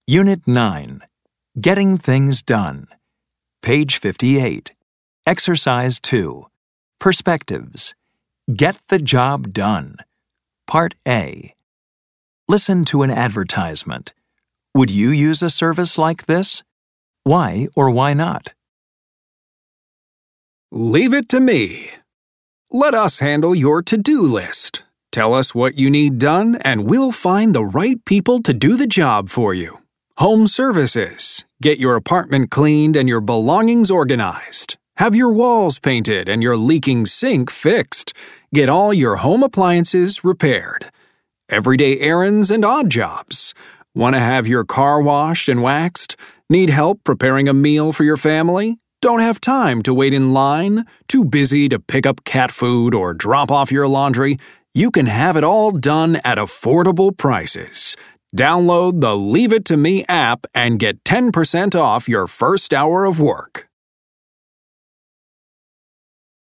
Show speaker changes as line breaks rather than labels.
Unit 9. Getting Things Done. Page 58. Exercise 2. Perspectives. Get the job done. Part A. Listen to an advertisement. Would you use a service like this? Why or why not?
Leave it to me. Let us handle your to-do list. Tell us what you need done, and we'll find the right people to do the job for you. Home services. Get your apartment cleaned and your belongings organized. Have your walls painted and your leaking sink fixed. Get all your home appliances repaired. Everyday errands and odd jobs. Want to have your car washed and waxed? Need help preparing a meal for your family? Don't have time to wait in line? Too busy to pick up cat food or drop off your laundry? You can have it all done at affordable prices. Download the Leave It to Me app and get 10% off your first hour of work.